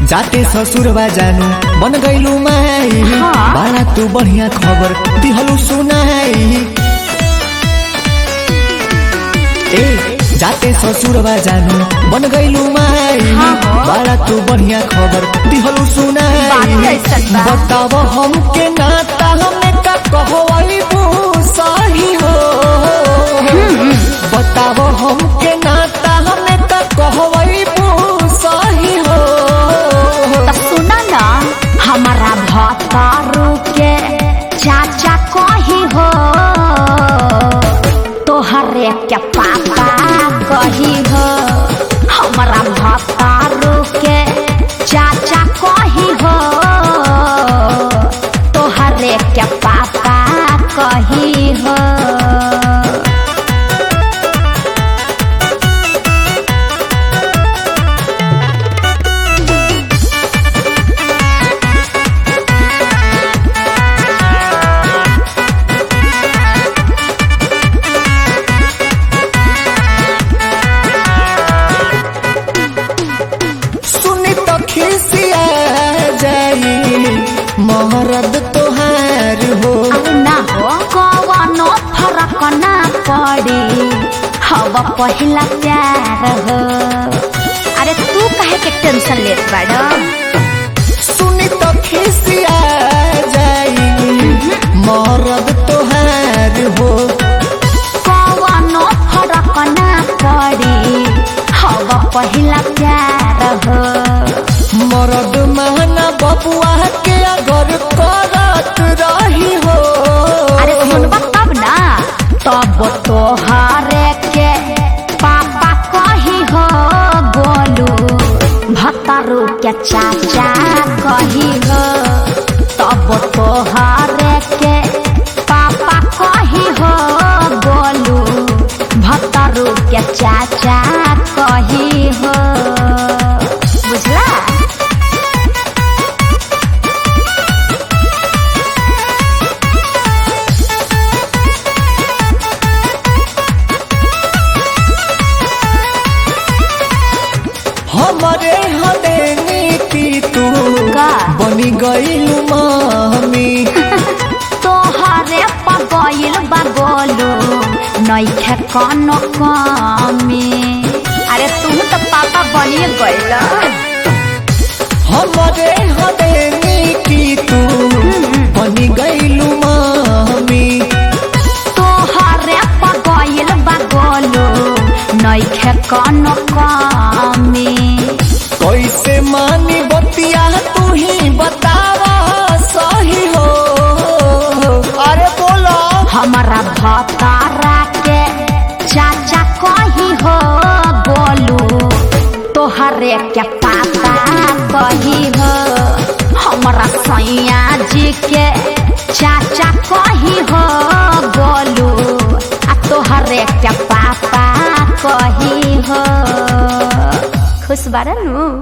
जाते ससुरबा जानु बन गइलु माई बाला तू बढ़िया खबर दिहलु सुनाई। ए जाते ससुरबा जानु बन गइलु माई बाला तू बढ़िया खबर दिहलु सुनाई। बताव हमके नाता हमें का कहवाई सही हो। बताव हमके नाता हमें का कहवाई सही हो। सुना ना हमारा भतारू के चाचा कही हो तोहरे के पापा कही हो। हमारा भतारू के चाचा कही हो तोहरे के पापा कही हो। महरद तोहार हो ना हो कवनो फरक ना पड़ी हवा पहिला प्यार हो। अरे तू काहे के टेंशन लेत बाड़ा। सुनी तो खिसिया जाई महरद तोहार हो कवनो फरक ना पड़ी हवा पहिला प्यार हो। मरद महना बबुआ के अगर करत रही हो। अरे सुनबा तब ना तब तोहारे के पापा कही हो बोलू भतारू के चाचा कही हो। तब तोहारे के पापा कही हो बोलू भतारू के चाचा कही हो। बुझला। हमारे हदेनी की तू बनी गइलु मामी। तोहरे पगइल बगोलू नइखे कोनो कमी। अरे तू तो पापा बनिए गइल। हमारे हदेनी की तू बनी गइलु मामी। तोहरे पगइल बगोलू नइखे कोनो कमी। कैसे मानी बतिया तू ही बतावा सही हो। अरे बोलो हमारा भतारा के चाचा कही हो बोलू तोहरे के पापा कही हो। हमारा सैया जी के चाचा कही हो बोलू आ तोहरे के पापा कही हो। खुश बारन।